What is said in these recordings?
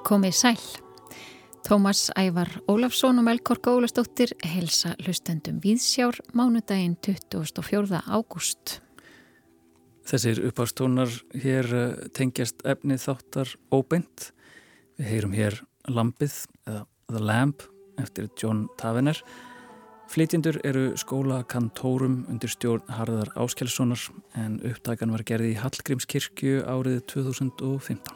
Komið sæl. Tómas Ævar Ólafsson og Melkorka Ólafsdóttir heilsa hlustendum Víðsjár mánudaginn 24. ágúst. Þessir uppástónar hér tengjast efni þáttar óbeint. Við heyrum hér Lambið eða The Lamb eftir John Tavener. Flytjendur eru skólakantórum undir stjórn Harðar Áskelssonar en upptakan var gerð í Hallgrímskirkju árið 2015.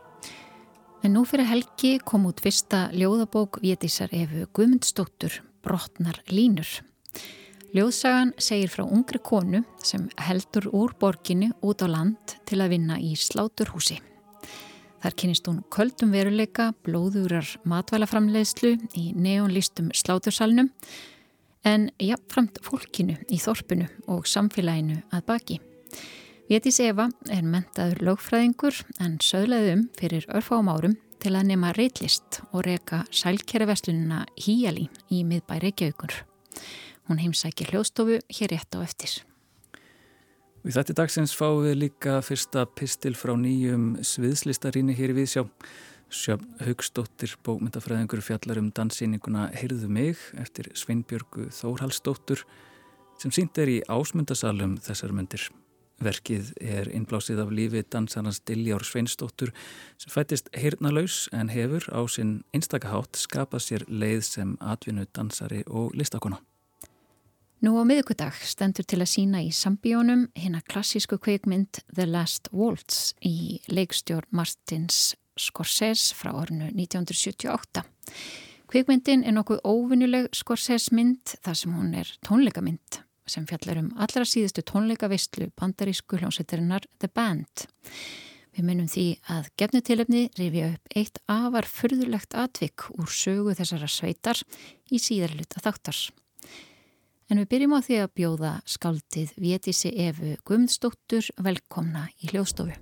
En nú fyrir helgi kom út fyrsta ljóðabók Védísar Evu Guðmundsdóttur, Brotnar línur. Ljóðsagan segir frá ungri konu sem heldur úr borginni út á land til að vinna í sláturhúsi. Þar kynnist hún köldum veruleika, blóðugrar matvælaframleiðslu í neonlýstum slátursalnum en jafnframt fólkinu í þorpinu og samfélaginu að baki. Védís Eva er menntaður lögfræðingur en söðlaði fyrir örfáum árum til að nema ritlist og reka sælkerraverslunina Híalí í miðbæ Reykjavíkur. Hún heimsækir hljóðstofu hér rétt á eftir. Í þætti dagsins fáum við líka fyrsta pistil frá nýjum sviðslistarýni hér í Víðsjá. Sjöfn Hauksdóttir, bókmyndafræðingur, fjallar danssýninguna Heyrðu mig eftir Sveinbjörgu Þórhallsdóttur sem sýnt í Ásmundasalum þessar mundir. Verkið er innblásið af lífi dansarans Diljár Sveinsdóttur sem fættist heyrnarlaus en hefur á sinn einstaka hátt skapað sér leið sem atvinnu dansari og listakona. Nú á miðvikudag stendur til að sýna í Sambíónum hina klassísku kvikmynd The Last Waltz í leikstjórn Martins Scorsese frá árinu 1978. Kvikmyndin er nokkuð óvenjuleg Scorsese mynd þar sem hún er tónleikamynd sem fjallar allra síðustu tónleikaveislu bandarísku hljómsveitarinnar The Band. Við munum því að gefnu tilefni rifja upp eitt afar furðulegt atvik úr sögu þessara sveitar í síðarluta þáttar. En við byrjum á því að bjóða skáldið Védísi Evu Guðmundsdóttur velkomna í hljóðstofu.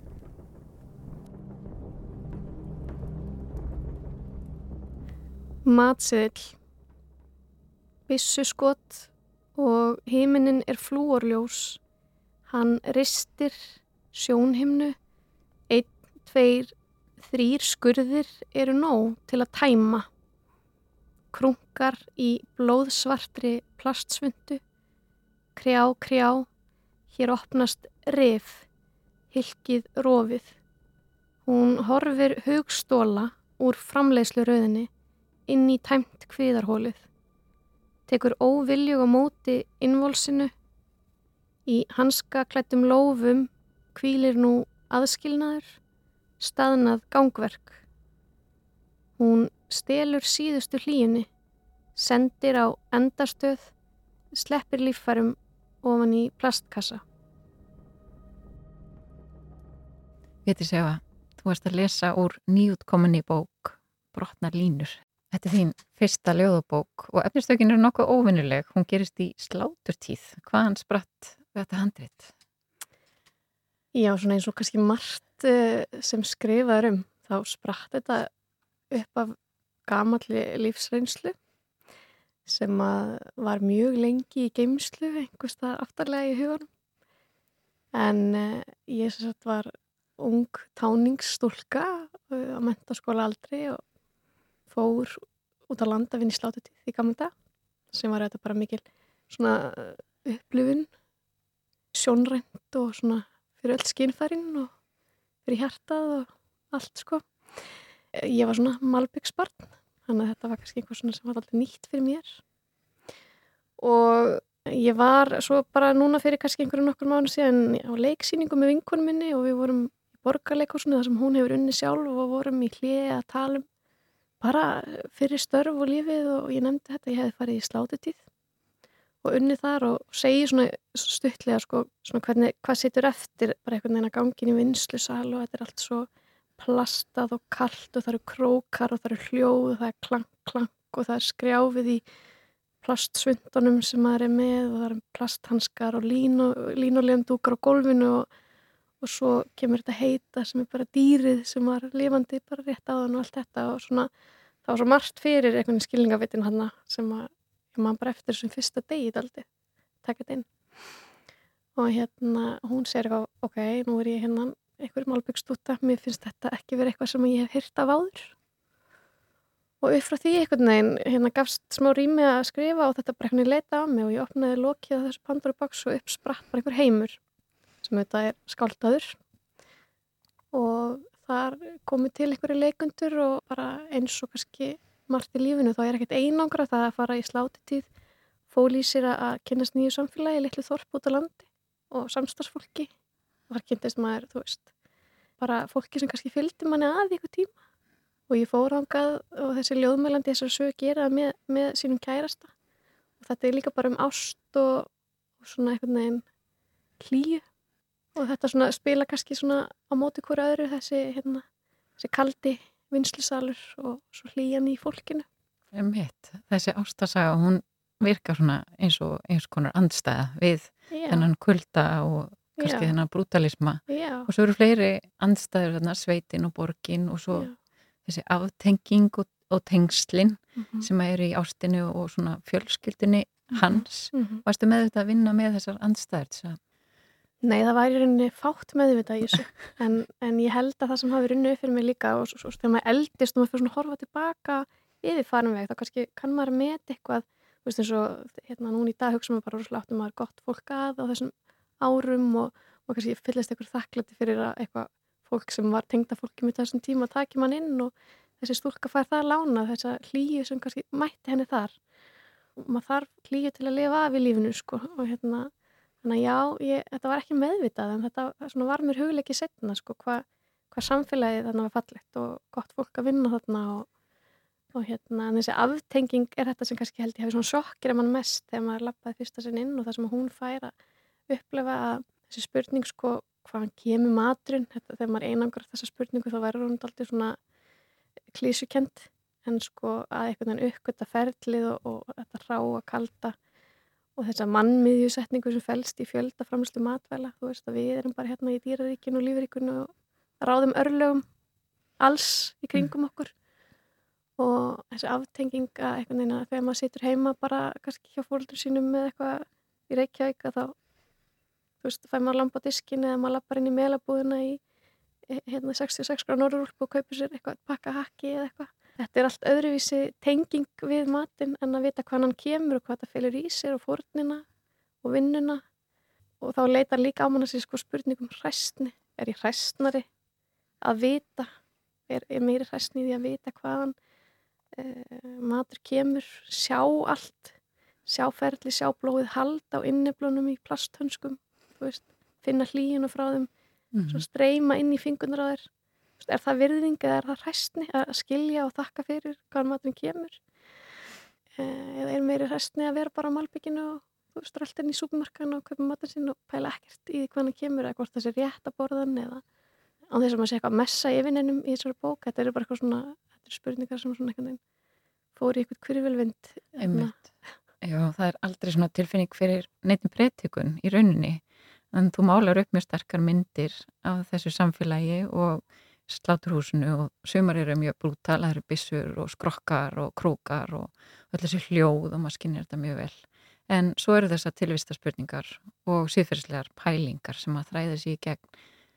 Matseðill, byssuskot og himinin er flúorljós. Hann ristir sjónhimnu. 1, 2, 3 skurðir eru nóg til að tæma. Krunkar í blóðsvartri plastsvundu. Krjá, krjá, hér opnast rif, hylkið rofið. Hún horfir hugstóla úr framleiðsluröðinni inn í tæmt kviðarhólið. Tekur óviljug á móti innvolsinu. Í hanskaklæddum lófum hvílir nú aðskilnaður, staðnað gangverk. Hún stelur síðustu hlýjunni, sendir á endastöð, sleppir líffærum ofan í plastkassa. Védís Eva, þú varst að lesa úr nýútkominni bók Brotnar línur. Þetta er þín fyrsta ljóðabók og efnistökin eru nokkuð óvenjuleg. Hún gerist í sláturtíð. Hvaðan spratt þetta handrit? Já, svona eins og kannski margt sem skrifaður þá spratt þetta upp af gamalli lífsreynslu sem var mjög lengi í geymslu, einhvers staðar aftarlega í huganum. En ég sem sagt var ung táningsstúlka á menntaskóla aldri og fór út á land að vinna í sláturtíð í gamla dag sem var þetta bara mikil svona upplifun, sjónrænt og svona fyrir öll skynfærin og fyrir hjartað og allt sko. Ég var svona malbyggsbarn, þannig að þetta var kannski eitthvað svona sem var alltaf nýtt fyrir mér. Og ég var svo bara núna fyrir kannski einhverjum nokkur mánu síðan á leiksýningu með vinkonum minni og við vorum í Borgarleikhúsinu þar sem hún hefur unnið sjálf og vorum í hléi að tala bara fyrir störf og lífið og ég nefndi þetta, ég hefði farið í sláturtíð og unnið þar og segi svona stuttlega sko, svona hvað situr eftir bara einhvern veginn að gangin í vinnslusal og þetta er allt svo plastað og kalt og það eru krókar og það eru hljóð og það er klank, klank og það er skrjáfið í plastsvundunum sem maður er með og það eru plasthanskar og línulegumdúkar á gólfinu og svo kemur þetta heita sem er bara dýrið sem var lifandi bara rétt áðan og allt þetta og svona það var svo margt fyrir einhvern skilningavitin hana sem ég man bara eftir þessum fyrsta degi daldi, taka þetta inn. Og hún segir eitthvað, ok, nú er ég einhver málbyggstúta, mér finnst þetta ekki verið eitthvað sem ég hef heyrt af áður. Og upp frá því einhvern veginn gafst smá rými að skrifa og þetta bara einhvern veginn leita á mig og ég opnaði lokið á þessu Pandora box og upp spratt bara einhver heimur sem þetta skáldaður og þar komu til einhverju leikundur og bara eins og kannski margt í lífinu þá ekkert einangra það að fara í sláturtíð fól í sér að kynnast nýju samfélagi, litlu þorp út á landi og samstarfsfólki og þar kynntist maður, þú veist, bara fólki sem kannski fylgdi manni að í einhver tíma og ég fór þangað og þessi ljóðmælandi þessar sögu gera með sínum kærasta og þetta líka bara ást og svona einhvern veginn hlýju og þetta svona spila kannski svona á móti hverju öðru þessi kaldi vinnslusalur og svo hlýjan í fólkinu. Þessi ástarsaga, hún virkar svona eins konar andstæða við þennan kulda og kannski þennan brútalisma og svo eru fleiri andstæður þarna, sveitin og borgin og svo þessi aftenging og tengslin sem eru í ástinu og svona fjölskyldunni hans. Varstu meðvitað að vinna með þessar andstæður? Nei, það væri í rauninni fátt meðvitað í þessu en ég held að það sem hafi runnið fyrir mig líka og svo þegar maður eldist og maður fyrir svona að horfa tilbaka yfir farinveg þá kannski kann maður meta eitthvað þú veist eins og núna í dag hugsa maður bara rosalega áttum maður gott fólk að á þessum árum og kannski fyllist eitthvað þakklæti fyrir að eitthvað fólk sem var tengda fólki með þessum tíma taki mann inn og þessi stúlka fær það lána þessa hlýju sem kannski mætti henni þar og maður þarf hlýju til að lifa af í lífinu sko og þannig að já, þetta var ekki meðvitað en þetta svona var mér hugleikið seinna sko hvað samfélagið þarna var fallegt og gott fólk að vinna þarna og en þessi aftenging þetta sem kannski held ég hefði svona sjokkir mann mest þegar maður labbaði fyrsta sinn inn og það sem hún fær að upplifa að þessi spurning sko hvaðan kemur maturinn þegar maður einangrar þessa spurningu þá verður hún aldrei svona klísukend en sko að einhvern veginn uppgötta ferlið og þetta ráa kalda og þessa mannmiðjusetningu sem felst í fjöldaframleiðslu matvæla, þú veist að við erum bara í dýraríkinu og lífríkinu og ráðum örlögum alls í kringum okkur og þessi aftenging að einhvern veginn að þegar maður situr heima bara kannski hjá foreldrum sínum með eitthvað í Reykjavík að þá þú veist, fær maður lamb á diskinn eða maður lappar inn í melabúðina í 66 gráð norðurúlpu og kaupir sér eitthvað pakka hakki eða eitthvað. Þetta allt öðruvísi tenging við matinn en að vita hvað hann kemur og hvað það felur í sér og fórnina og vinnuna og þá leitar líka á mann að sér sko spurningum hræstni. Er ég hræstnari að vita? Er meiri hræstni í því að vita hvaðan matur kemur, sjá allt, sjá ferli, sjá blóðið halda á inniblónum í plasthönskum, þú veist, finna hlýjuna frá þeim, svo streyma inn í fingurnar á þér. Er það virðing eða er það hræstni að skilja og þakka fyrir hvaðan maturinn kemur? Eða er meiri hræstni að vera bara á malbygginu og þú veist, rölta inn í súpermarkaðinu og kaupa maturinn sinn og pæla ekkert í því hvaðan hann kemur eða hvort það sé rétt að borðan eða á þess að maður sé eitthvað messa í yfirneinum í þessari bók. Þetta eru bara eitthvað svona, þetta eru spurningar sem svona einhvern veginn fór í eitthvað hvirfilvind. Einmitt. Já, það er aldrei svona tilfinning fyrir neitt predikun í rauninni en þú málar upp mjög sterkar myndir af þessu samfélagi og sláturhúsinu og sumar eru mjög brútal, það eru byssur og skrokkar og krókar og öll þessi hljóð og maður skynjar þetta mjög vel. En svo eru þessar tilvistarspurningar og siðferðislegar pælingar sem að þræða sig í gegn.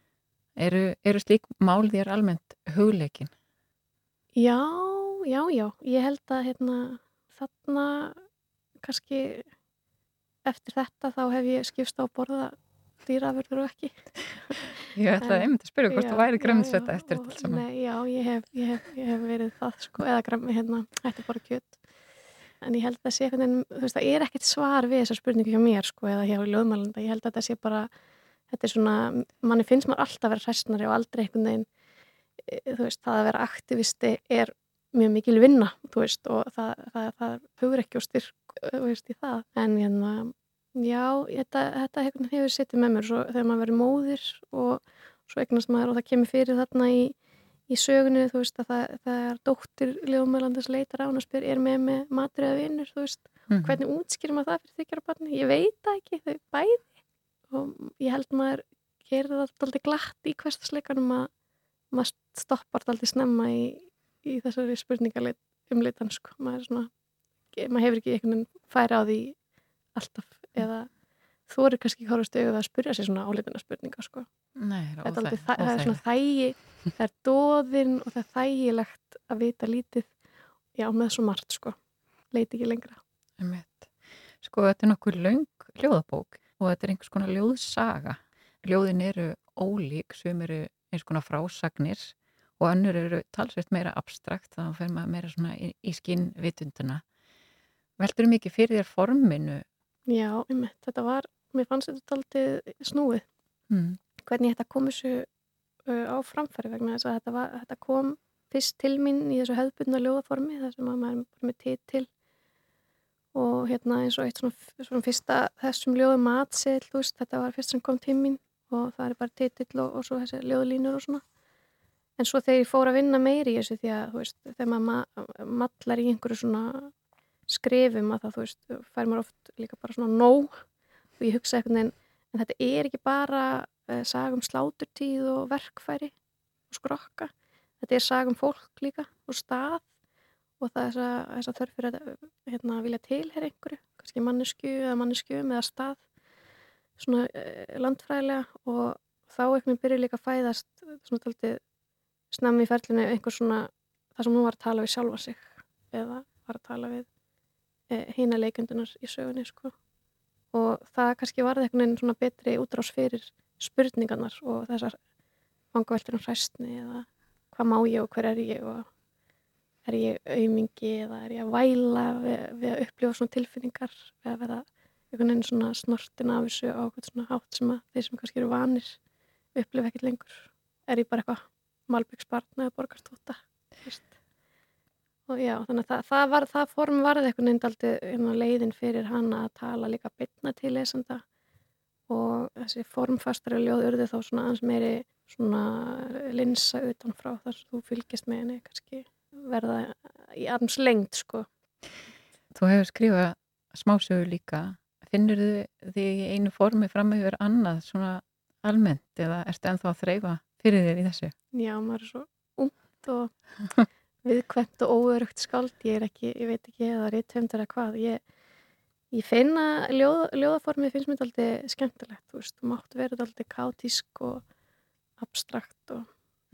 Eru slík mál þér almennt hugleikin? Já. Ég held að þarna kannski eftir þetta þá hef ég skipst á að borða dýraafurðir og ekki. Ég ætlaði einmitt að spyrja hvort þú væri grænmetisveita eftir þetta saman. Nei, já, ég hef verið það sko, eða ætti bara kjöt. En ég held að það sé þú veist, það ekkert svar við þessar spurningu hjá mér sko, eða hjá ljóðmælanda. Ég held að þetta sé bara, þetta svona, manni finnst maður alltaf að vera hræstnari og aldrei einhvern veginn, þú veist, það að vera aktivisti mjög mikil vinna, þú veist, og það hugur ekki og styrk, þú veist, í það. En já, þetta hefur sittið með mér svo, þegar maður verið móðir og svo eignast maður og það kemur fyrir þarna í sögunni, þú veist, að það er dóttir ljóðmælandans leitar á hann og spyr, með matur eða vinur, þú veist, hvernig útskýrir maður það fyrir þykjara barni? Ég veit það ekki, þau bæði og ég held maður gerir það alltaf glatt í hversdagsleikanum að maður stoppar alltaf snemma í þessari spurningaleit umleitan, sko, maður hefur ekki einhvern veginn færi á því alltaf eða þú eru kannski ekki horfast auðvitað að spyrja sér svona áleitina spurninga sko. Nei, það er svona það er dóðinn og það er þægilegt að vita lítið já, með svo margt sko, leiti ekki lengra. Einmitt. Sko, þetta nokkuð löng ljóðabók og þetta einhvers konar ljóðsaga. Ljóðin eru ólík, sum eru eins konar frásagnir og önnur eru talsvert meira abstrakt, þá fer maður meira svona í skynvitundina. Veldur mikið fyrir þér forminu? Já, þetta var, mér fannst þetta dálítið snúið. Hvernig þetta kom þessu á framfæri vegna þess að þetta kom fyrst til mín í þessu hefðbundna ljóðaformi, þar sem að maður er bara með titil og eins og eitt svona fyrsta þessum ljóðum matseðil, þú veist, þetta var fyrst sem kom til mín og það er bara titill og svo þessi ljóðlínur og svona. En svo þegar ég fór að vinna meiri í þessu því að, þú veist, þegar maður mallar í einhverju svona skrifum að það, þú veist, fær maður oft líka bara svona nóg og ég hugsa einhvern veginn, en þetta er ekki bara saga um sláturtíð og verkfæri og skrokka. Þetta er saga um fólk líka og stað og það er þess að þörf fyrir að vilja tilheyra einhverju, kannski mannesku eða manneskjum eða stað, svona landfræðilega og þá einhvern veginn byrja líka að fæðast svona taldið snemmi í ferlinu einhver svona, það sem hún var að tala við sjálfa sig eða var að tala við hina leikendunar í sögunni sko. Og það kannski varði einhvern veginn svona betri útrás fyrir spurningarnar og þessar vangaveltur hræstni eða hvað má ég og hver er ég og er ég aumingi eða er ég að væla við að upplifa svona tilfinningar við að vera einhvern veginn svona snortin af þessu á eitthvað svona hátt sem að þeir sem kannski eru vanir upplifa ekkert lengur. Er ég bara eitthvað Malbyggsbarn eða Borgartóta, veist. Og já, þannig að það form varði einhvern veginn dálítið leiðin fyrir hana að tala líka beinna til lesanda og þessi formfastari ljóð urðu þá svona aðeins meiri svona linsa utanfrá þar sem þú fylgist með henni kannski verða í arms lengd sko. Þú hefur skrifað smásögur líka. Finnur þig í einu formi fram yfir annað svona almennt eða ertu ennþá að þreifa fyrir þér í þessu? Já, maður er svo ungt og viðkvæmt og óörugt skáld. Ég veit ekki eða rithöfundur eða hvað. Ég finna ljóðaformið finnst mér alltaf skemmtilegt, þú veist, þú mátt vera alltaf kaotísk og abstrakt og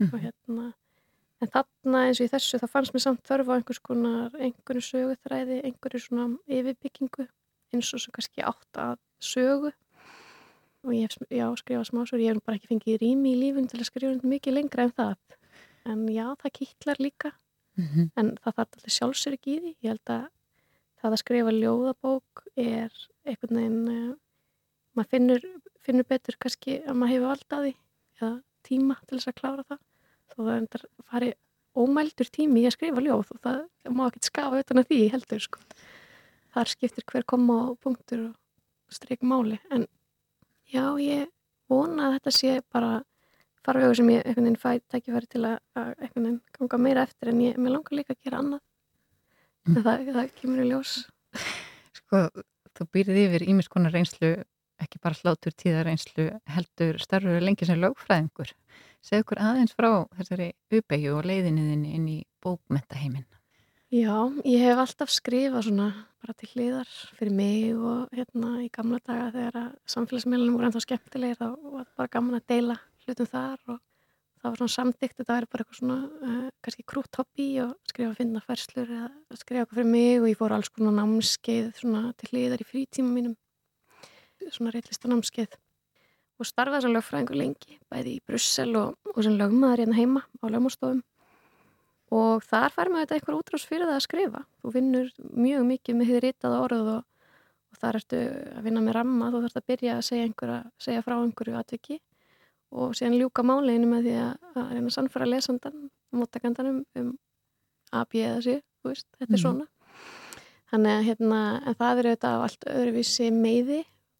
en þarna eins og í þessu þá fannst mér samt þörf á einhverju söguþræði, einhverju svona yfirbyggingu eins og sem kannski átt að sögu og ég hef skrifað smásögur, ég hef bara ekki fengið rými í lífun til að skrifa mikið lengra en það en já, það kittlar líka en það þarf alltaf sjálfsöryggi í því, ég held að það að skrifa ljóðabók er einhvern veginn maður finnur betur kannski að maður hefur vald að því eða tíma til þess að klára það þó það endar fari ómældur tími í að skrifa ljóð og það má ekkert skafa utan að því heldur sko. Þar skiptir hver koma á punktur og strik máli en já, ég vona að þetta sé bara farvegur sem ég einhvern veginn fæ tækifæri til að einhvern veginn ganga meira eftir en mér langar líka að gera annað en það kemur í ljós. Sko, þú býrð yfir ýmiss konar reynslu, ekki bara slátur tíðarreynslu, heldur starfur lengi sem lögfræðingur. Segðu okkur aðeins frá þessari uppeyju og leiðinniðinni inn í bókmenntaheiminn. Já, ég hef alltaf skrifað svona bara til hliðar fyrir mig og í gamla daga þegar að samfélagsmiðlunum voru ennþá skemmtilegir þá var bara gaman að deila hlutum þar og það var svona samþykkt, þetta var bara eitthvað svona kannski krútt hobby og skrifa finna færslur eða skrifa okkur fyrir mig og ég fór alls konar námskeið svona til hliðar í frítíma mínum, svona ritlistanámskeið og starfaði sem lögfræðingur lengi, bæði í Brussel og sem lögmaður hérna heima á lögmálstofum og þar fær maður þetta einhver útrás fyrir það að skrifa. Þú vinnur mjög mikið með hið ritaða orð og þar ertu að vinna með ramma, þú þarft að byrja að segja frá einhverju atviki og síðan ljúka máleginu með því að reyna að sannfæra lesandan og móttakandanum A, B eða C, þú veist, þetta er svona. Þannig að en það er auðvitað á allt öðruvísi meiði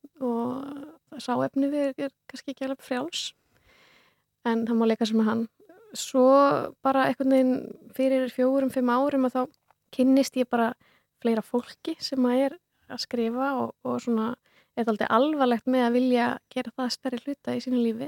og sáefni við kannski ekki alveg frjáls en það má leika sem að hann svo bara einhvern veginn fyrir 4-5 árum að þá kynnist ég bara fleira fólki sem að er að skrifa og svona er aldrei alvarlegt með að vilja gera það stærri hluta í sínu lífi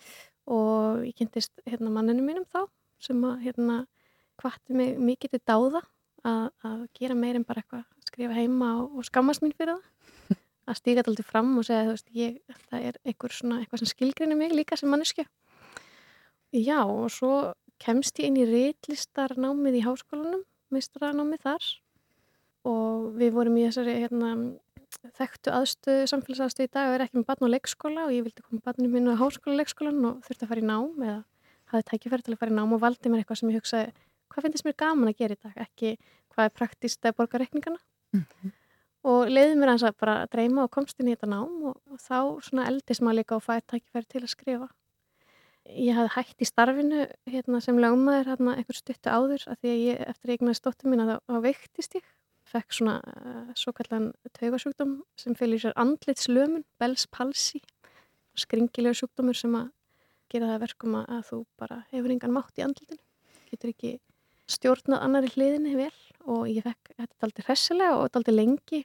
og ég kynntist manninu mínum þá sem að hvatti mig mikið til dáða að gera meir en bara eitthvað skrifa heima og skammast mín fyrir það að stíga þetta alltaf fram og segja þú veist, það er eitthvað sem skilgreinir mig líka sem manneskja. Já, og svo kemst ég inn í ritlistarnámið í háskólanum meistaranámi þar og við vorum í þessari þekktu samfélagsaðstöðu í dag og ekki með barn á leikskóla og ég vildi koma barninu mínu á háskóla-leikskólan og þurfti að fara í nám eða hafði tækifæri til að fara í nám og valdi mér eitthvað sem ég hugsaði, hvað finnst mér gaman að gera í dag, ekki hvað praktískt að borga reikningana. Og leiði mér aðeins að bara dreyma og komst inn í þetta nám og þá svona eldist maður líka og fær tækifæri til að skrifa. Ég hafði hætt í starfinu sem lögmaður einhver stuttu áður af því að eftir að ég eignaðist dóttur mína þá veiktist ég. Fekk svona svokallan taugasjúkdóm sem felur í sér andlitslömun, Bell's palsy, skringilegur sjúkdómur sem að gera það verkum að þú bara hefur engan mátt í andlitinu, getur ekki stjórnað annarri hliðinni vel og ég fekk þetta dálítið hressilega og dálítið lengi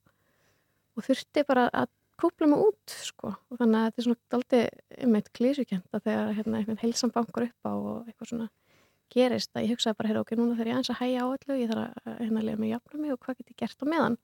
og þurfti bara að kúpla mig út sko og þannig að þetta er svona dálítið meitt klísukent að þegar einhvern heilsan bankar upp á og eitthvað svona gerist að ég hugsaði bara, ok, núna þarf ég aðeins að hægja á öllu, ég þarf að lega mig jafna mig og hvað get ég gert á meðan.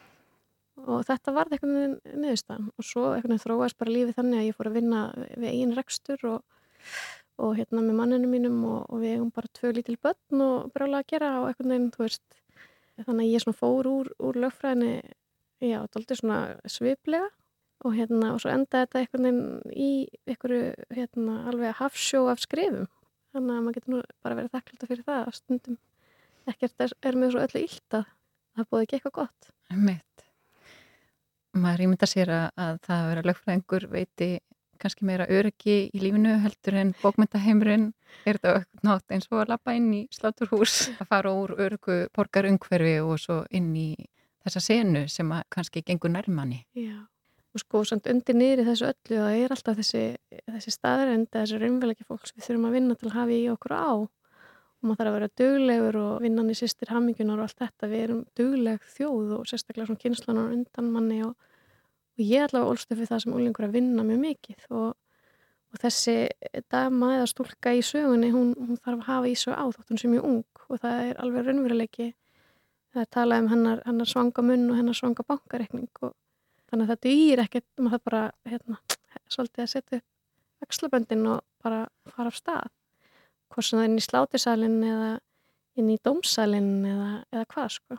Og þetta varð einhvern veginn niðurstaðan og svo einhvern veginn þróaðist bara lífið þannig að ég fór að vinna við eigin rekstur og með manninu mínum og við eigum bara 2 lítil börn og brjála að gera og einhvern veginn, þú veist, þannig að ég svona fór úr lögfræðinni, já, dálítið svona sviplega og og svo endaði þetta einhvern veginn í einhverju alveg hafsjó af skrifum. Þannig að maður getur nú bara verið þakkláttur fyrir það að stundum ekkert með svo öllu illt að það búið ekki eitthvað gott. Einmitt. Maður ímyndar sér að það að vera lögfræðingur veiti kannski meira öryggi í lífinu heldur en bókmenntaheimurinn. Er þetta nátt eins og að labba inn í sláturhús, að fara úr öryggu borgarumhverfi og svo inn í þessa senu sem að kannski gengur nærmanni. Já. Og sko, samt undir niður í þessu öllu og það er alltaf þessi staðreynd þessi raunveruleiki fólks við þurfum að vinna til að hafa í okkur á og maður þarf að vera duglegur og vinnan í systir hamingjunar og allt þetta, við erum dugleg þjóð og sérstaklega svona kynslanar undan manni og ég allavega ólst upp við það sem unglingur að vinna mjög mikið og þessi dama eða stúlka í sögunni, hún þarf að hafa í sig á þótt hún sé mjög ung og það er alveg raunveruleiki, það er talað hennar svanga munn og hennar svanga bankareikning og þannig að það dugir ekkert, maður það bara svolítið að setja upp axlaböndin og bara fara af stað. Hvort sem það er inn í slátursalinn eða inn í dómsalinn eða hvað sko.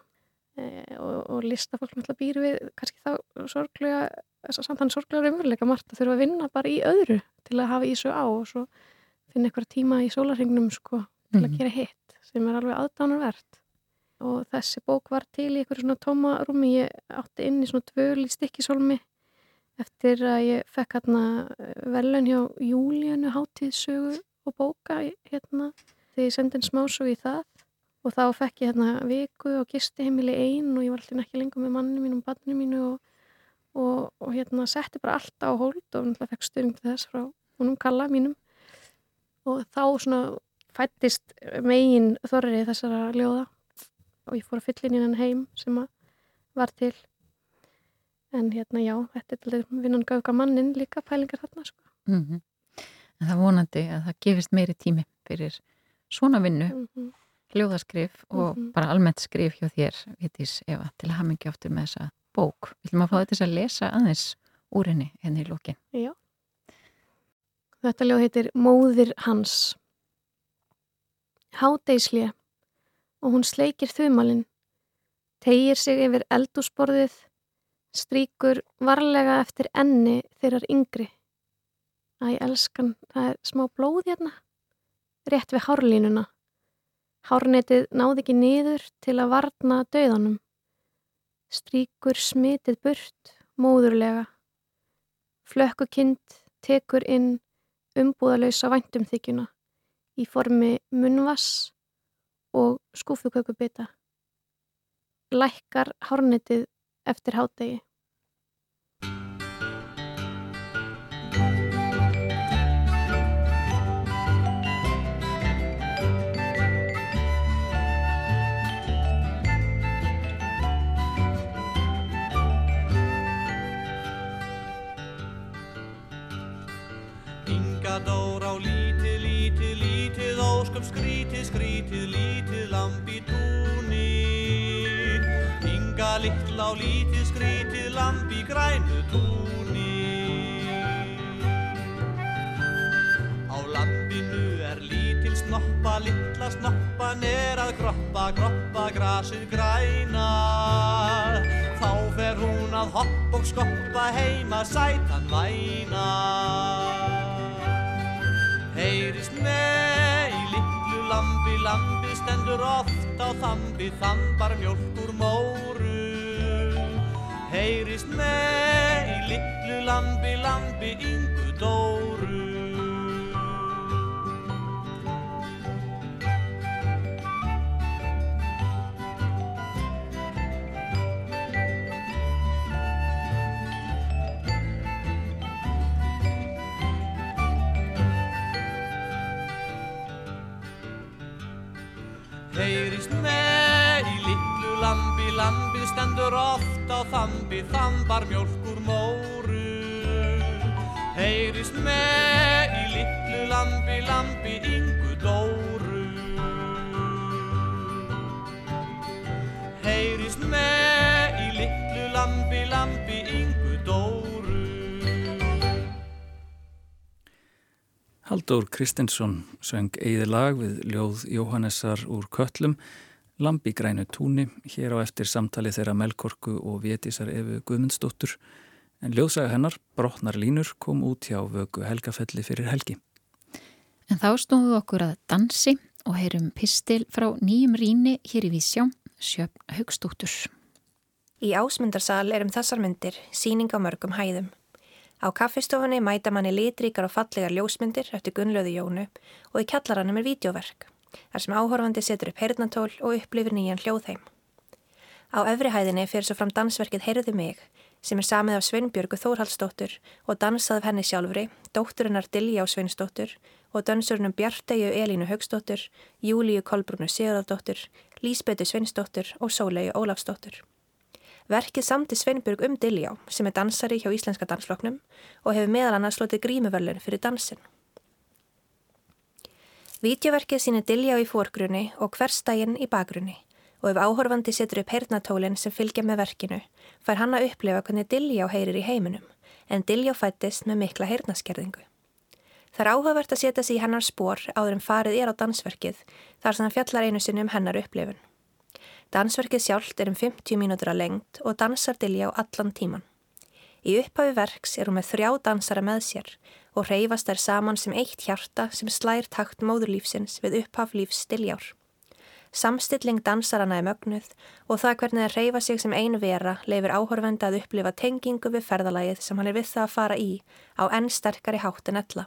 Og listafólk náttúrulega býr við kannski þá þannig sorglega raunveruleika margt að þurfa að vinna bara í öðru til að hafa í sig á og svo finna eitthvað tíma í sólarhringnum sko til að gera hitt sem er alveg aðdánarvert. Og þessi bók var til í einhverju svona tómarúmi, ég átti inn í svona dvöl í Stykkishólmi eftir að ég fekk verðlaun hjá Júlíönu hátíðsögu og bóka þegar ég sendi inn smásögu í það og þá fekk ég viku á gistiheimili ein og ég var alltaf ekki lengur með manninu mínu og barninu mínu og setti bara allt á hold og náttúrulega fekk stuðning til þess frá honum Kalla mínum og þá svona fæddist megin þorri þessara ljóða og ég fór að fylla inn í þennan heim sem var til. En já, þetta er alveg vinnan gauka mannin líka pælingar þarna, sko. En það vonandi að það gefist meiri tími fyrir svona vinnu, ljóðaskrif og bara almennt skrif hjá þér, Védís Eva, til að hamingja aftur með þessa bók. Viljum að fá þetta að lesa aðeins úr henni í lokin? Já. Þetta ljóð heitir Móðir hans. Hádegishlé og hún sleikir þumalinn, teygir sig yfir eldhúsborðið, strýkur varlega eftir enni þeirrar yngri. Æ, elskan, það er smá blóð hérna, rétt við hárlínuna. Hárnetið náði ekki niður til að varna dauðanum. Strýkur smitið burt, móðurlega. Flökkukind tekur inn umbúðalausa væntumþykjuna í formi munnvass og skúfukökubita. Lækkar hárnetið eftir hádegi. Inga Dóra á lítið ósköp skrítið lítið lamb í túni. Inga litla á lítið skrítið lamb í grænu túni. Á lambinu lítil snoppa litla alla snoppan að kroppa grasið græna. Þá fer hún að hoppa og skoppa heima sætan væna. Heyrist nei, litlu lambi, lambið stendur oft á þambi, þambar mjólk úr móru. Heyrist nei, litlu lambi, lambi, Ingu Dóru. Heyrist nei, litlu lambi, lambið stendur oft á þambi, þambar mjólk úr móru. Heyrist nei, litlu lambi, lambi, Ingu Dóru. Heyrist nei, litlu lambi, lambi, Ingu Dóru. Halldór Kristinsson söng eigið lag við ljóð Jóhannesar úr Kötlum, Lambi grænu túni, hér á eftir samtali þeirra Melkorku og Védísar Evu Guðmundsdóttur, en ljóðsaga hennar, Brotnar línur, kom út hjá Vöku Helgafelli fyrir helgi. En þá snúðum við okkur að dansi og heyrum pistil frá nýjum rýni hér í Vísjá, Sjöfn Hauksdóttur. Í Ásmundarsal þessar myndir sýning á mörgum hæðum. Á kaffistofunni mæta manni litríkar og fallegar ljósmyndir eftir Gunnlaugu Jónu og í kjallaranum vídeóverk, þar sem áhorfandi setur upp heyrnartól og upplifir nýjan hljóðheim. Á efri hæðinni fer svo fram dansverkið Heyrðu mig, sem samið af Sveinbjörgu Þórhallsdóttur og dansað af henni sjálfri, dótturinnar Diljá Sveinsdóttur og dansurinnum Bjarteyju Elínu Hauksdóttur, Júlíu Kolbrúnu Sigurðardóttur, Lísbetu Sveinsdóttur og Sóleyju Ólafsdóttur. Verkið samdi Sveinbjörg Diljá, sem dansari hjá Íslenska dansflokknum og hefur meðal annars hlotið grímuverðlaun fyrir dansinn. Vídeóverkið sýnir Diljá í forgrunni og hversdaginn í bakgrunni og ef áhorfandi setur upp heyrnartólin sem fylgja með verkinu, fær hann að upplifa hvernig Diljá heyrir í heiminum, en Diljá fættist með mikla heyrnarskerðingu. Það áhugavert að setja sig í hennar spor áður en farið á dansverkið, þar sem hann fjallar einu sinni hennar upplifun. Dansverkið sjálft 50 mínútur að lengd og dansar Diljá allan tíman. Í upphafi verks hún með 3 dansara með sér og hreyfast þær saman sem eitt hjarta sem slær takt móðurlífsins við upphaf lífs Diljár. Samstilling dansarana mögnuð og það hvernig þær hreyfa sig sem ein vera leyfir áhorfandi að upplifa tengingu við ferðalagið sem hann við það að fara í á enn sterkari hátt en ella.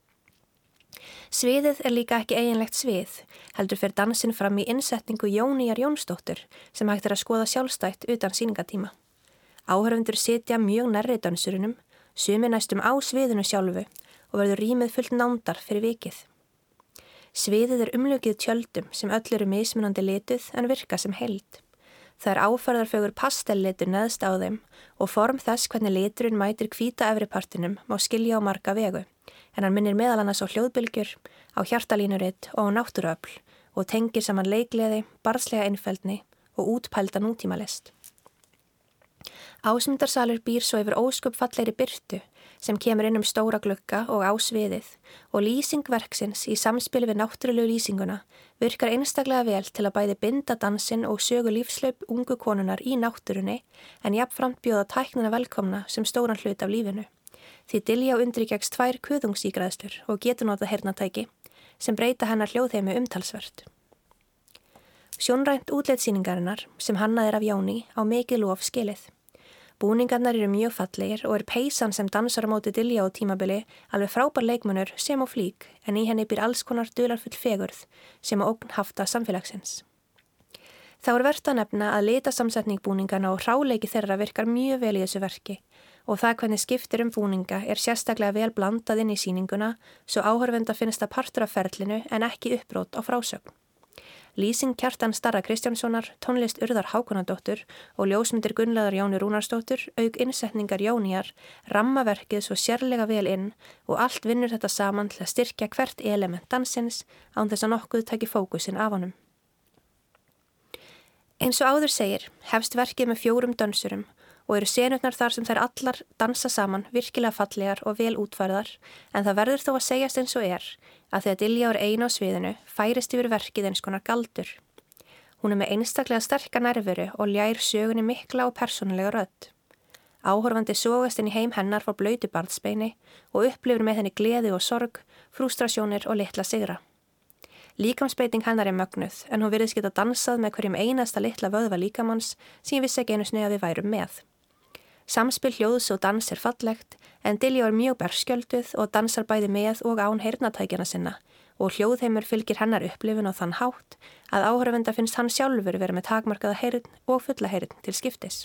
Sviðið líka ekki eiginlegt svið, heldur fer dansinn fram í innsetningu Jóníar Jónsdóttur sem hægt að skoða sjálfstætt utan sýningatíma. Áhorfendur sitja mjög nærri dansurinum, sumir næstum á sviðinu sjálfu og verður rýmið fullt nándar fyrir vikið. Sviðið umlukið tjöldum sem öll mismunandi lituð en virka sem heild. Það áferðarfögur pastellitur neðst á þeim og form þess hvernig liturinn mætir hvíta efripartinum má skilja á marga vegu. En hann minnir meðal annars á hljóðbylgjur, á hjartalínurit og á náttúruöfl og tengir saman leikgleði, barnslega einfeldni og útpælda nútímalist. Ásmundarsalur býr svo yfir ósköp fallegri birtu sem kemur inn stóra glugga og á sviðið og lýsing verksins í samspili við náttúrulegu lýsinguna virkar einstaklega vel til að bæði binda dansinn og sögu lífslaup ungu konunar í náttúrunni en jafnframt bjóða tæknina velkomna sem stóran hlut af lífinu. Því Diljá undirgekst 2 kuðungsígræðslur og getur notað heyrnartæki sem breyta hennar hljóðheimi umtalsvert. Sjónrænt útlitssýningarinnar sem hannað af Jóni á mikið lof skilið. Búningarnar mjög fallegir og peysan sem dansar á móti Diljá á tímabili alveg frábær leikmunur sem á flík en í henni býr alls konar dularfull fegurð sem á ógn hafta samfélagsins. Þá vert að nefna að litasamsetning búningarna og hráleiki þeirra virkar mjög vel í þessu verki og það hvernig skiptir búninga sérstaklega vel blandað inn í sýninguna svo áhorfenda finnst það partur af ferlinu en ekki uppbrot á frásögn. Lýsing Kjartan Starra Kristjánssonar, tónlist Urðar Hákonardóttur og ljósmyndir Gunnlaugar Jónu Rúnarsdóttur, auk innsetningar Jóníar, rammaverkið svo sérlega vel inn og allt vinnur þetta saman til að styrkja hvert element dansins án þess að nokkuð taki fókusinn af honum. Eins og áður segir, hefst verkið með 4 dansurum og eru senurnar þar sem þær allar dansa saman virkilega fallegar og vel útfærðar, en það verður þó að segjast eins og að þegar Diljá ein á sviðinu færist yfir verkið eins konar galdur. Hún með einstaklega sterka nærveru og ljær sögunni mikla og persónulega rödd. Áhorfandi sogast inn í heim hennar frá blautu barnsbeini og upplifir með henni gleði og sorg, frústrasjónir og litla sigra. Líkamsbeiting hennar mögnuð, en hún virðist geta dansað með hverjum einasta litla vöðva líkamanns sem ég vissi ekki einu sinni að við værum með. Samspil hljóðs og dans fallegt, en Diljá mjög berskjölduð og dansar bæði með og án heyrnartækjana sinna og hljóðheimur fylgir hennar upplifun á þann hátt að áhorfenda finnst hann sjálfur vera með takmarkaða heyrn og fulla heyrn til skiptis.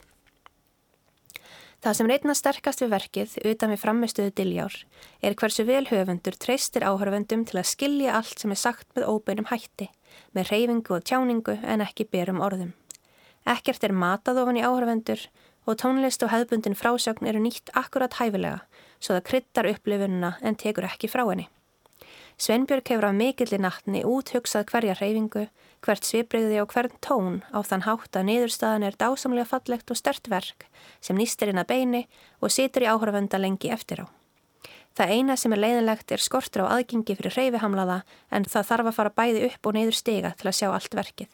Það sem reynna sterkast við verkið, utan við frammistöðu Diljár, hversu vel höfundur treystir áhorfendum til að skilja allt sem sagt með óbeinum hætti, með hreyfingu og tjáningu en ekki berum orðum. Ekkert matað ofan í áhorfendur og tónlist og hefðbundin frásögn eru nýtt akkurat hæfilega, svo það kryddar upplifunina en tekur ekki frá henni. Sveinbjörg hefur af mikilli nattni úthugsað hverja hreyfingu, hvert svipbrigði og hvern tón á þann hátt að niðurstaðan dásamlega fallegt og sterkt verk sem nístir inn að beini og situr í áhorfenda lengi eftir á. Það eina sem leiðinlegt skortur á aðgengi fyrir hreyfihamlaða en það þarf að fara bæði upp og niður stiga til að sjá allt verkið.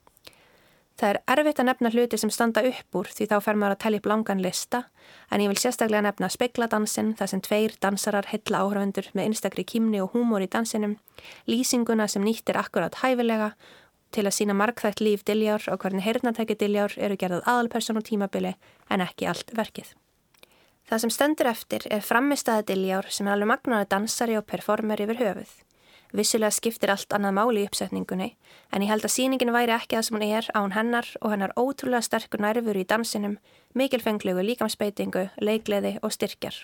Það erfitt að nefna hluti sem standa upp úr því þá fer maður að telja upp langan lista, en ég vil sérstaklega nefna spegladansinn þar sem 2 dansarar heilla áhorfendur með einstakri kímni og húmor í dansinum, lýsinguna sem nýtt akkurat hæfilega til að sýna margþætt líf Diljár og hvernig heyrnartæki Diljár eru gerðað aðalpersón og tímabili en ekki allt verkið. Það sem stendur eftir frammistaða Diljár sem alveg magnaður dansari og performer yfir höfuð. Vissulega skiptir allt annað máli í uppsetningunni, en ég held að sýningin væri ekki það sem hún án hennar og hennar ótrúlega sterkur nærveru í dansinum, mikilfenglegu líkamsbeitingu, leikgleði og styrkjar.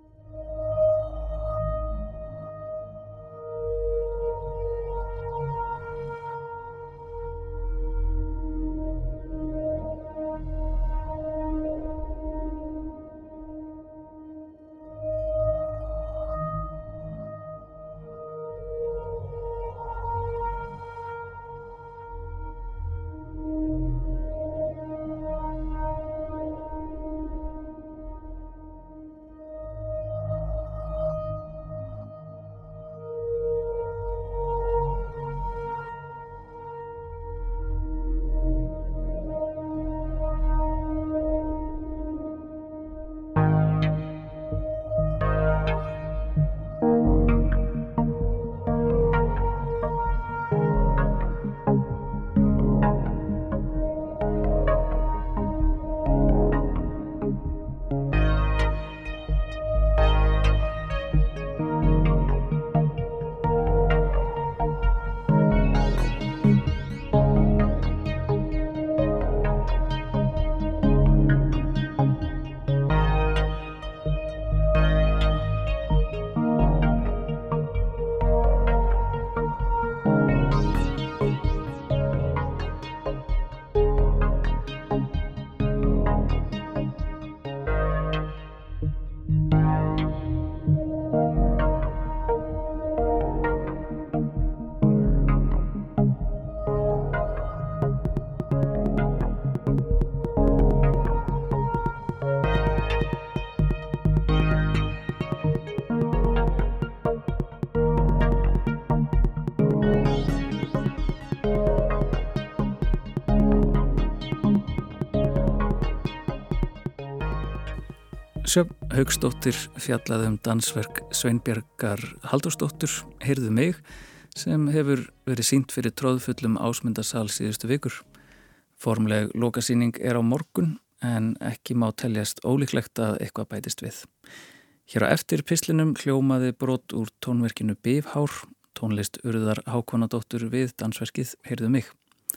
Sjöfn Hauksdóttir fjallaði dansverk Sveinbjargar Halldórsdóttur, Heyrðu mig, sem hefur verið sýnt fyrir tróðfullum Ásmundarsal síðustu vikur. Formleg lokasýning á morgun, en ekki má teljast ólíklegt að eitthvað bætist við. Hér á eftir pistlinum hljómaði brot úr tónverkinu Bifhár, tónlist Urðar Hákonadóttur við dansverkið Heyrðu mig.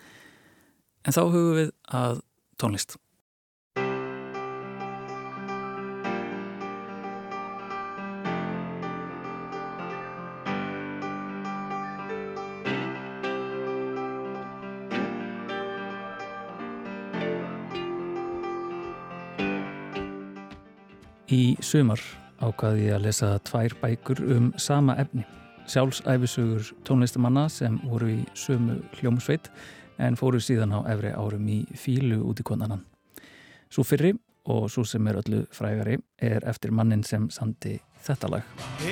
En þá hugum við að tónlist. Í sumar ákvaði ég að lesa 2 bækur sama efni. Sjálfsævisögur tónlistamanna sem voru í sömu hljómsveit en fóru síðan á efri árum í fílu út í konanann. Sú fyrri og svo sem öllu frægari eftir mannin sem samdi þetta lag.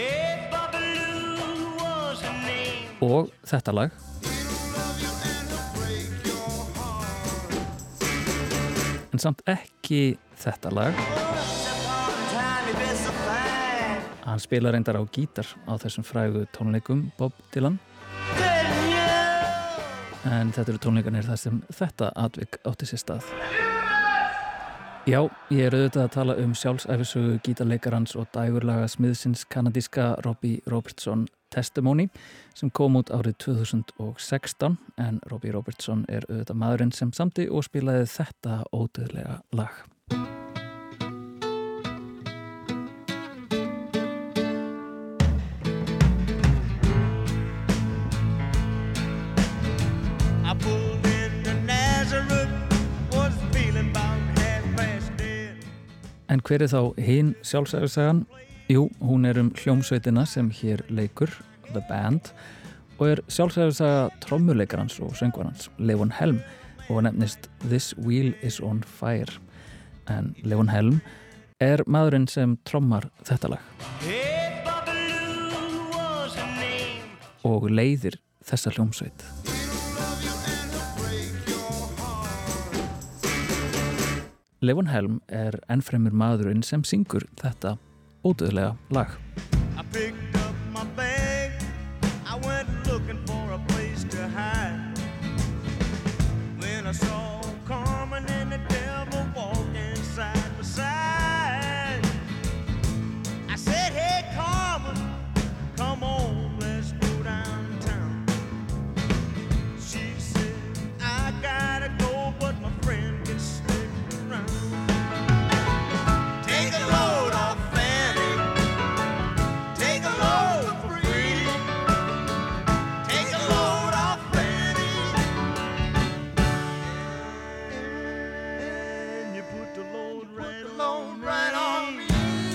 Og þetta lag en samt ekki þetta lag. Hann spilar reyndar á gítar á þessum frægu tónleikum Bob Dylan. En þetta eru tónleikarnir þar sem þetta atvik átti sér stað. Já, ég auðvitað að tala sjálfsæfisögu gítarleikarans og dægurlaga smiðsins kanadíska Robbie Robertson Testimony sem kom út árið 2016 en Robbie Robertson auðvitað maðurinn sem samdi og spilaði þetta ódauðlega lag. En hver þá hin sjálfsæfisagan? Jú, hún hljómsveitina sem hér leikur, The Band, og sjálfsæfisaga trommuleikarans og söngvarans, Levon Helm, og nefnist This Wheel is on Fire. En Levon Helm maðurinn sem trommar þetta lag. Og leiðir þessa hljómsveit. Levon Helm ennfremur maðurinn sem syngur þetta ódauðlega lag. I picked up my bag, I went looking for a place to hide. When I saw Carmen and the devil walking side by side, I said, hey Carmen, come on, let's go downtown. She said, I gotta go, but my friend can stay. Take a load off Fanny, take a load for free, take a load off Fanny, and you put the load right on me.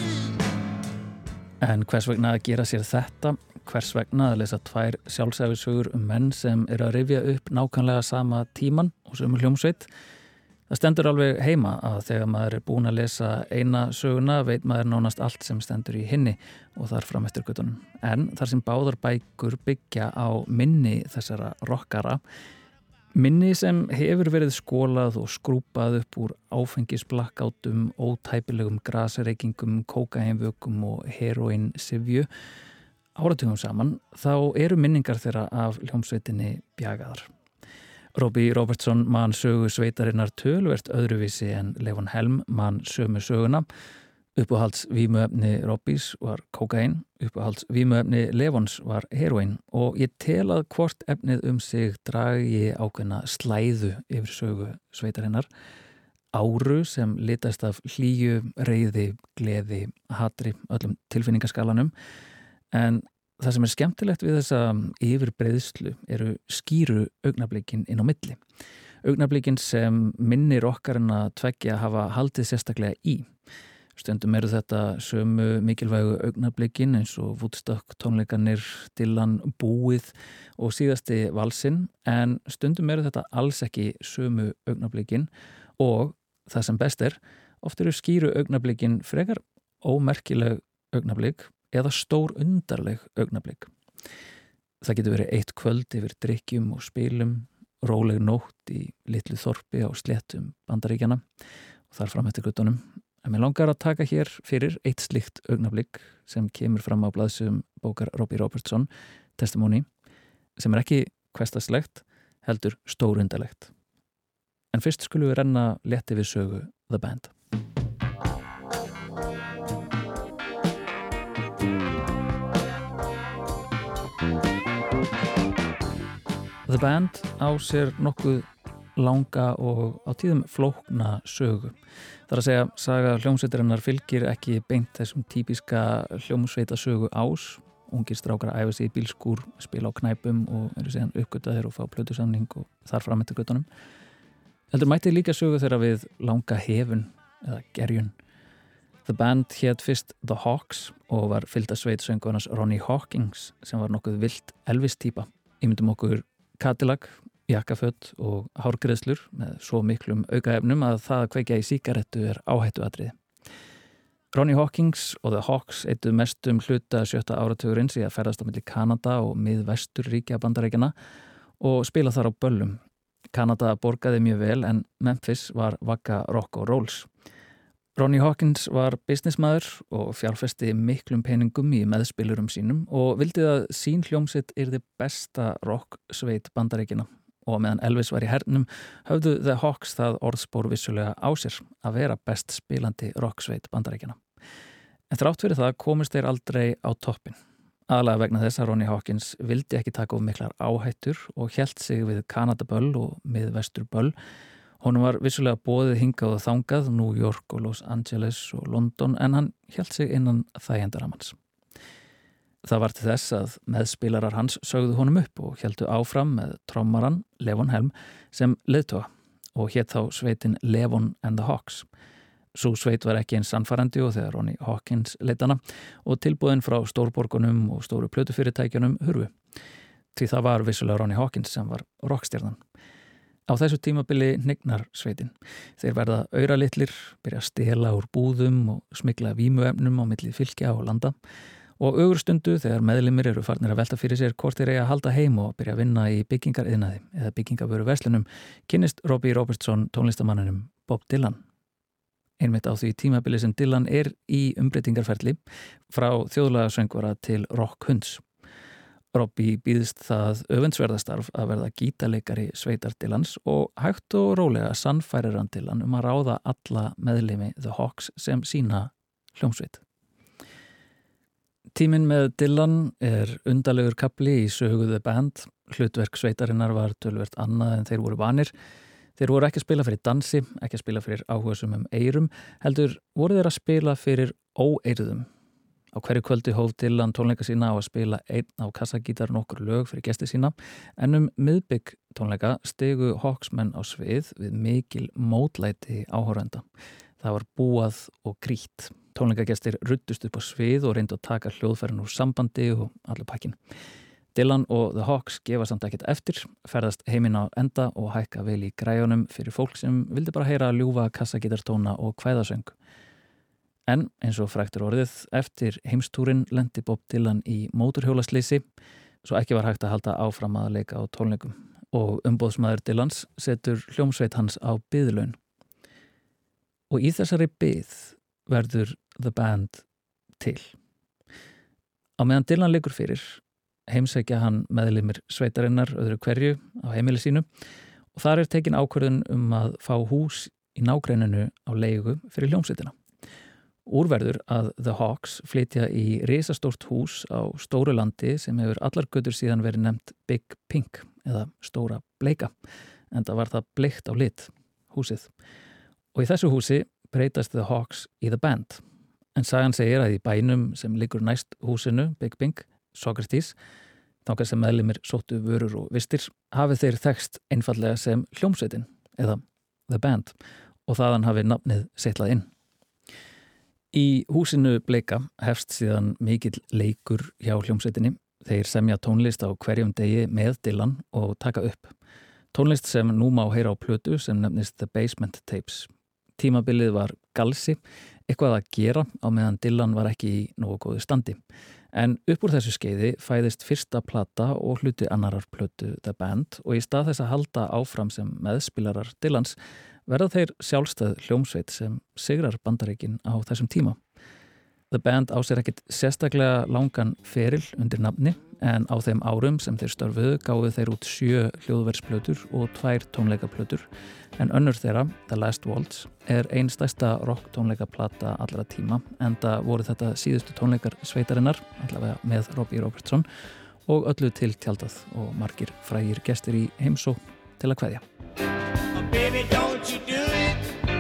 En hvers vegna að gera sér þetta? Hvers vegna að lesa tvær sjálfsæfisögur menn sem að rifja upp nákvæmlega sama tíman og sömu hljómsveit? Það stendur alveg heima að þegar maður búinn að lesa eina söguna veit maður nánast allt sem stendur í hinni og þar fram eftir göttunum. En þar sem báðar bækur byggja á minni þessara rockara, minni sem hefur verið skolað og skrúpað upp úr áfengisblakkátum, ótæpilegum grasreykingum, kókaínvökum og heroínsifju áratugum saman, þá minningar þeirra af hljómsveitinni bjagaðar. Robbie Robertson man sögu sveitarinnar töluvert öðruvísi en Levon Helm man sömu söguna. Uppáhalds vímuefni Robbies var kókaín, uppáhalds vímuefni Levons var heroín og ég tel að hvort efnið sig dragi ákveðna slæðu yfir sögu sveitarinnar. Áru sem litast af hlýju, reiði, gleði, hatri, öllum tilfinningaskalanum. En það sem skemmtilegt við þessa yfirbreiðslu skýru augnablikin inn á milli. Augnablikin sem minnir okkar en að tveggja hafa haldið sérstaklega í. Stundum þetta sömu mikilvægu augnablikin eins og Woodstock tónleikarnir, Dylan, búið og síðasti valsinn, en stundum þetta alls ekki sömu augnablikin og það sem best oft skýru augnablikin frekar ómerkileg augnablik eða stór undarleg augnablik. Það getur verið eitt kvöld yfir drykkjum og spilum, róleg nótt í litlu þorpi á sléttum Bandaríkjanna og þar fram eftir göttunum. En mér langar að taka hér fyrir eitt slíkt augnablik sem kemur fram á blaðsíðum bókar Robbie Robertson Testimony, sem ekki hversdagslegt, heldur stórundarlegt. En fyrst skulum við renna létti við sögu The Band. The Band á sér nokkuð langa og á tíðum flókna sögu. Það að segja, saga hljómsveitarinnar fylgir ekki beint þessum típiska hljómsveitasögu ás. Ungir strákar æfa sig í bílskúr, spila á knæpum og síðan uppgötaðir og fá plötusamning og þar fram eftir göttunum. Heldur mætti líka sögu þeirra við langa hefun eða gerjun. The Band hét fyrst The Hawks og var fylgdasveit söngvarans Ronnie Hawkins sem var nokkuð vilt Elvis-týpa. Ímyndum okkur Cadillac jakkaföt og hárgreiðslur með svo miklum aukaefnum að það að kveikja í sígarettu áhættuatriði. Ronnie Hawkins og The Hawks eittu mestum hluta 7. áratugurins í að ferðast á milli Kanada og miðvesturríkja Bandaríkjanna og spila þar á böllum. Kanada borgaði mjög vel en Memphis var vagga rock og rolls. Ronnie Hawkins var businessmaður og fjárfesti miklum peningum í meðspilurum sínum og vildi að sín hljómsveit yrði besta rocksveit Bandaríkjanna og meðan Elvis var í hernum höfðu The Hawks það orðspor vissulega á sér að vera best spilandi rocksveit Bandaríkjanna. En þrátt fyrir það komist þeir aldrei á toppin. Aðalega vegna þess að Ronnie Hawkins vildi ekki taka of miklar áhættur og hélt sig við Kanadaböll og miðvesturböll. Honum var vissulega boðið hingað og þangað, New York og Los Angeles og London, en hann hélt sig innan þægindaramans. Það var til þess að meðspilarar hans sögðu honum upp og héldu áfram með trommaran Levon Helm sem leiðtoga og hét þá sveitin Levon and the Hawks. Sú sveit var ekki eins sannfærandi og þegar Ronnie Hawkins leit hana og tilboðin frá stórborgunum og stóru plötufyrirtækjunum hurfu. Því það var vissulega Ronnie Hawkins sem var rockstjarnan. Á þessu tímabili hnignar sveitin. Þeir verða auralitlir, byrja að stela úr búðum og smygla vímuefnum á milli fylkja og landa og ögurstundu þegar meðlimir eru farnir að velta fyrir sér hvort þeir eiga að halda heim og byrja að vinna í byggingariðnaði eða byggingavöru verslunum kynnist Robbie Robertson tónlistamanninum Bob Dylan. Einmitt á því tímabili sem Dylan í umbreytingarferli frá þjóðlagasöngvara til rockhunds. Robbie býðst það öfundsverðastarf að verða gítarleikari sveitar Dylans og hægt og rólega sannfærir hann Dylan að ráða alla meðlimi The Hawks sem sína hljómsveit. Tíminn með Dylan undarlegur kafli í sögu The Band. Hlutverk sveitarinnar var töluvert annað en þeir voru vanir. Þeir voru ekki að spila fyrir dansi, ekki að spila fyrir áhugasumum eyrum, heldur voru þeir að spila fyrir óeyrðum. Á hverju kvöldi hóf Dylan tónleika sína á að spila einn á kassagítar nokkur lög fyrir gesti sína, en miðbygg tónleika stigu Hawksmenn á svið við mikil mótlæti áhorfenda. Það var búað og grýtt. Tónleikagestir ruddust upp á svið og reyndu að taka hljóðfærin úr sambandi og allur pakkin. Dylan og The Hawks gefa samt ekkert eftir, ferðast heiminn á enda og hækka vel í græjunum fyrir fólk sem vildi bara heyra ljúfa kassagítartóna og kvæðasöng. En eins og frægt orðið, eftir heimstúrin lendi Bob Dylan í mótorhjólasleysi, svo ekki var hægt að halda áfram að leika á tónleikum og umboðsmaður Dylans setur hljómsveit hans á biðlaun. Og í þessari bið verður The Band til. Á meðan Dylan leikur fyrir, heimsækja hann meðlimir sveitarinnar öðru hverju á heimili sínu og þar tekin ákvörðun að fá hús í nágreininu á leigu fyrir hljómsveitina. Úrverður að The Hawks flytja í risastórt hús á stóru landi sem hefur allar götur síðan verið nefnt Big Pink eða Stóra Bleika, en það var það bleikt á lit, húsið. Og í þessu húsi breytast The Hawks í The Band. En sagan segir að í bænum sem liggur næst húsinu, Big Pink, Socrates, þangað sem meðlimir sóttu vörur og vistir, hafi þeir þekkst einfallega sem hljómsveitin eða The Band og þaðan hafi nafnið seitlað inn. Í húsinu Bleika hefst síðan mikill leikur hjá hljómsveitinni. Þeir semja tónlist á hverjum degi með Dylan og taka upp. Tónlist sem nú má heyra á plötu sem nefnist The Basement Tapes. Tímabilið var galsi, eitthvað að gera á meðan Dylan var ekki í nógu góðu standi. En upp úr þessu skeiði fæðist fyrsta plata og hluti annarar plötu The Band og í stað þess að halda áfram sem meðspilarar Dylans verða þeir sjálfstæð hljómsveit sem sigrar Bandaríkin á þessum tíma. The Band á sér ekkit sérstaklega langan feril undir nafni en á þeim árum sem þeir störfuðu gáfu þeir út 7 hljóðversplötur og 2 tónleikaplötur en önnur þeirra, The Last Waltz, ein stærsta rock tónleikaplata allra tíma enda voru þetta síðustu tónleikar sveitarinnar, allavega með Robbie Robertson og öllu til tjaldað og margir frægir gestir í heimsókn til að kveðja. Baby, don't you do it.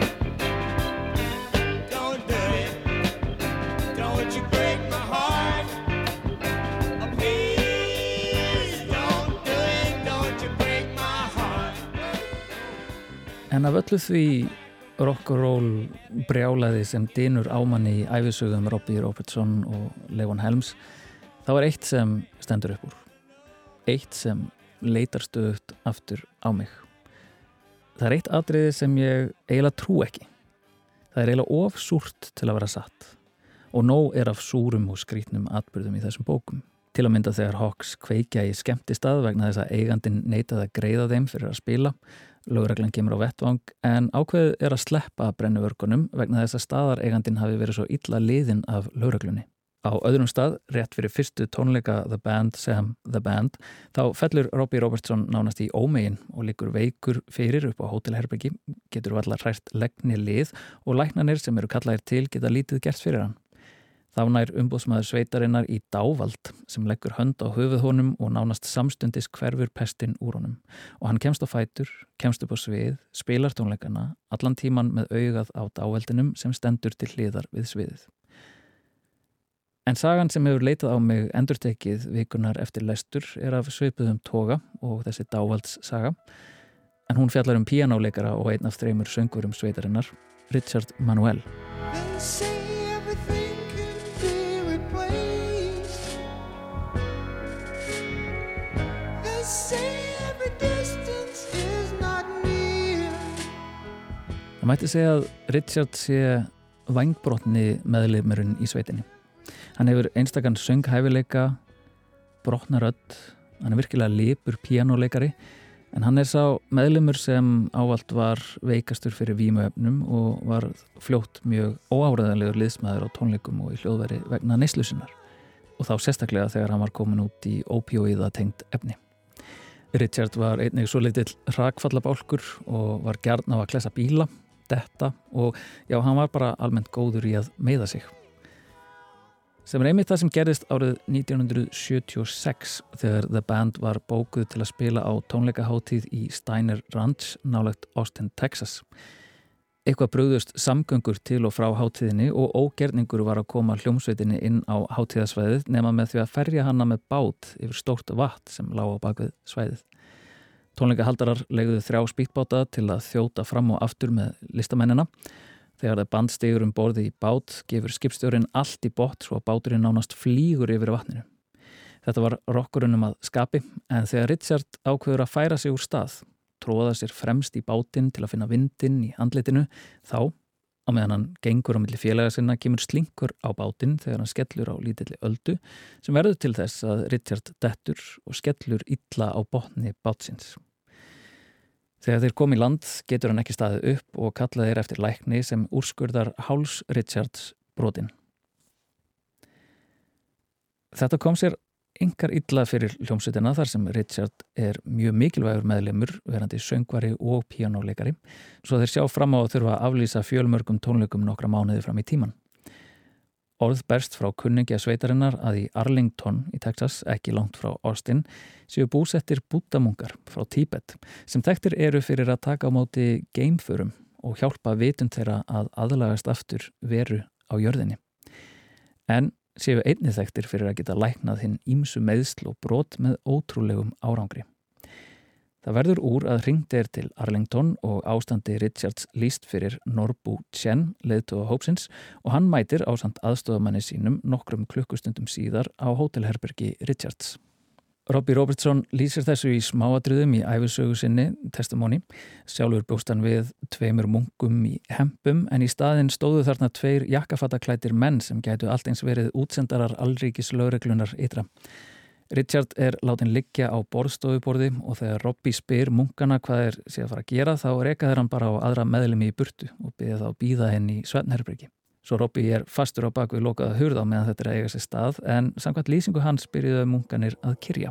Don't do it. Don't you break my heart. Oh, please don't do it. Don't you break my heart. En af öllu því rock'n'roll brjálæði sem dynur ámanni í ævisögum Robbie Robertson og Levon Helms, þá eitt sem stendur upp úr. Eitt sem leitar stöðugt aftur á mig. Það er eitt atriði sem ég eiginlega trú ekki. Það er eiginlega of súrt til að vera satt og nóg er af súrum og skrýtnum atburðum í þessum bókum. Til að mynda þegar Hawks kveikja í skemmtistað vegna þess að eigandinn neitaði að greiða þeim fyrir að spila. Lögreglan kemur á vettvang en ákveðið er að sleppa brennuvörgunum vegna þess að staðareigandinn hafi verið svo illa liðinn af lögreglunni. Á öðrum stað, rétt fyrir fyrstu tónleika The Band Sam The Band, þá fellur Robbie Robertson nánast í ómegin og liggur veikur fyrir upp á hótelherbergi, getur varla hrært legni lið og læknanir sem eru kallaðir til geta lítið gert fyrir hann. Þá nær umboðsmaður sveitarinnar í dávald sem leggur hönd á höfuð honum og nánast samstundis hverfur pestin úr honum. Og hann kemst á fætur, kemst upp á svið, spilar tónleikana, allan tíman með augað á dáveldinum sem stendur til hliðar við sviðið. En sagan sem hefur leitað á mig endurtekið vikunar eftir lestur er af svipuðum toga og þessi dávaldssaga. En hún fjallar píanóleikara og einn af 3 söngurum sveitarinnar, Richard Manuel. Það mætti segja að Richard sé vængbrotni meðlimurinn í sveitinni. Hann hefur einstakann sönghæfileika, brotna rödd, hann er virkilega lipur píanóleikari, en hann er sá meðlimur sem ávallt var veikastur fyrir vímuefnum og var fljótt mjög óáreiðanlegur liðsmaður á tónleikum og í hljóðveri vegna neyslu sinnar. Og þá sérstaklega þegar hann var komin út í ópíóíða tengt efni. Richard var einnig svo lítill hrakfallabálkur og var gjarn á að klessa bíla, detta og já, hann var bara almennt góður í að meiða sig. Sem er einmitt það sem gerðist árið 1976 þegar The Band var bókuð til að spila á tónleikaháttíð í Steiner Ranch nálægt Austin, Texas. Eitthvað brugðust samgöngur til og frá hátíðinni og ógerningur var að koma hljómsveitinni inn á hátíðasvæðið nema með því að ferja hana með bát yfir stórt vatn sem lá á bakvið svæðið. Tónleikahaldarar leigðu 3 spýtbáta til að þjóta fram og aftur með listamennina. Þegar það band stigur borði í bát, gefur skipstjórinn allt í botn svo að báturinn nánast flýgur yfir vatninu. Þetta var rokkurinn að skapi, en þegar Richard ákveður að færa sig úr stað, tróða sér fremst í bátinn til að finna vindinn í andlitinu, þá, á meðan hann gengur á milli félaga sinna, kemur slinkur á bátinn þegar hann skellur á lítilli öldu, sem verður til þess að Richard dettur og skellur illa á botni bátsins. Þegar þeir kom í land getur hann ekki staðið upp og kallaðir eftir lækni sem úrskurðar háls Richards brotin. Þetta kom sér einkar illa fyrir hljómsveitina þar sem Richard er mjög mikilvægur meðlimur, verandi söngvari og píanóleikari, svo þeir sjá fram á að þurfa að aflýsa fjölmörgum tónleikum nokkra mánuði fram í tíman. Orð berst frá kunningja sveitarinnar að í Arlington í Texas, ekki langt frá Austin, séu búsettir búddamunkar frá Tíbet sem þekktir eru fyrir að taka á móti geimförum og hjálpa vitund þeirra að aðlagast aftur veru á jörðinni. En séu einnig þekktir fyrir að geta læknað hinn ýmsu meiðsl og brot með ótrúlegum árangri. Það verður úr að hringt er til Arlington og ástandi Richards lýst fyrir Norbu Chen, leiðtoga hópsins, og hann mætir ásamt aðstoðamanni sínum nokkrum klukkustundum síðar á hótelherbergi Richards. Robbie Robertson lýsir þessu í smáatriðum í ævisögu sinni, Testimony. Sjálfur bjóst hann við 2 munkum í hempum, en í staðinn stóðu þarna 2 jakkafattaklæddir menn sem gætu allt eins verið útsendarar alríkislögreglunar ytra. Richard er látin liggja á borðstofuborði og þegar Robbie spyr munkana hvað sé að fara að gera þá reka hann bara á aðra meðlimi í burtu og biðja þá að bíða henni í svefnherbergi. Svo Robbie er fastur á bakvið lokaða hurð á meðan þetta er að eiga sér stað en samkvæmt lýsingu hans byrjuðu munkanir að kyrja.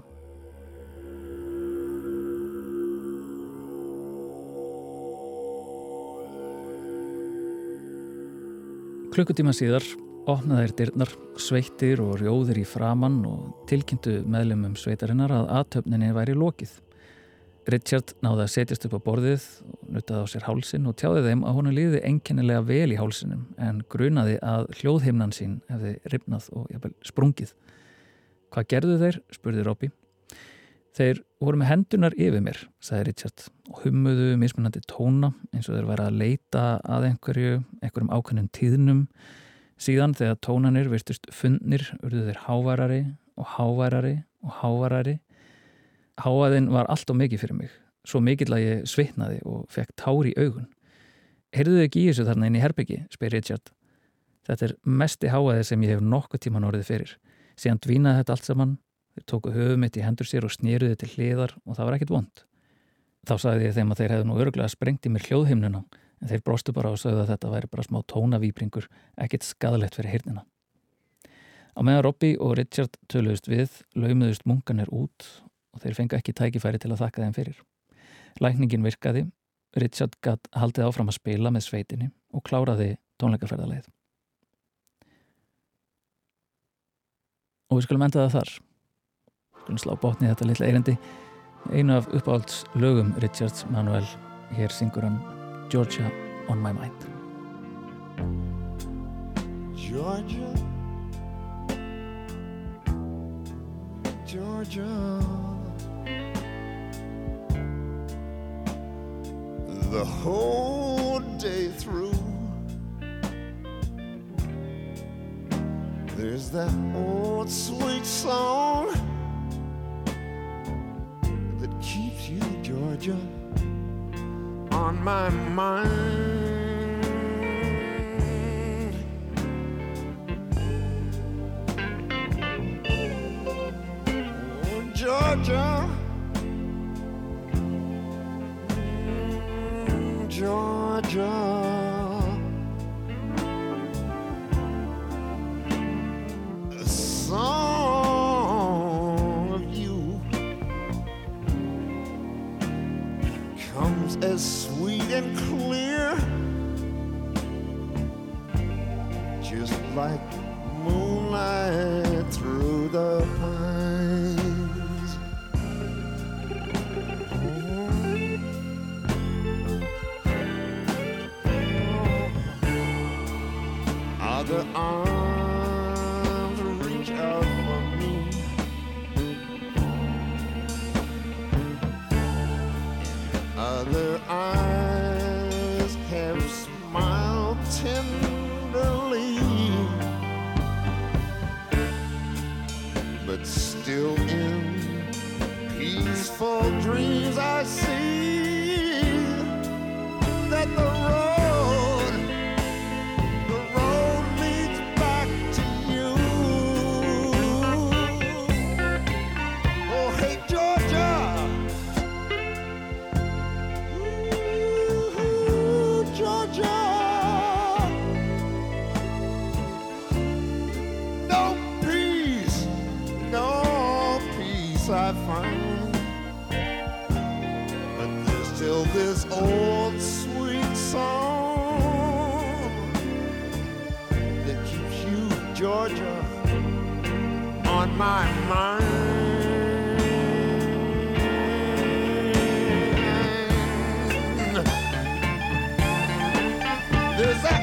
Klukkutíma síðar opnaði þeir dyrnar, sveittir og rjóðir í framan og tilkynntu meðlimum sveitarinnar að athöfninni væri lokið. Richard náði að setjast upp á borðið og nuttaði á sér hálsinn og tjáði þeim að honum líði einkennilega vel í hálsinum en grunaði að hljóðhimnan sín hefði rifnað og jafnvel sprungið. Hvað gerðu þeir? Spurði Robbie. Þeir voru með hendunar yfir mér, sagði Richard og hummuðu mismunandi tóna eins og þeir væri að leita að einhverjum ákveðnum tíðnum. Síðan þegar tónanir virtust fundnir urðu þeir háværari og háværari og háværari Háaðinn var allt of mikið fyrir mig, svo mikill að ég svitnaði og fekk tár í augun. Heyrðu þau ekki í þessu þarna inn í herbyggi, spyr Richard. Þetta er mesti háaði sem ég hef nokkuð tíman orðið fyrir. Síðan dvínaði þetta allt saman, þeir tóku höfuð mitt í hendur sér og snéruði til hliðar og það var ekkert vond. Þá sagði ég þeim að þeir hefðu nú örugglega sprengt í mér hljóðhimnuna, en þeir brostu bara og sagði að þetta væri bara smá tónavíbringur, ekkert skaðlegt fyrir heyrnina. Á meðan Robbie og Richard töluðust við, laumuðust munkanir út og þeir fengu ekki tækifæri til að þakka þeim fyrir. Lækningin virkaði, Richard gat haldið áfram að spila með sveitinni og kláraði tónleikaferðaleið. Og við skulum enda það þar. Við skulum slá botni þetta litla erindi. Einu af uppáhalds lögum Richards Manuel, hér syngur hann Georgia on my mind. Georgia, Georgia, the whole day through, there's that old sweet song that keeps you, Georgia, on my mind. Georgia, Georgia, a song of you comes as sweet and clear, just like moonlight through the pines. Other arms reach out for me, other eyes have smiled tenderly, but still in peaceful dreams I see that the road leads back to you. Oh, hey, Georgia, ooh, Georgia, no peace I find, but there's still this old sweet song that keeps you, Georgia, on my mind. There's that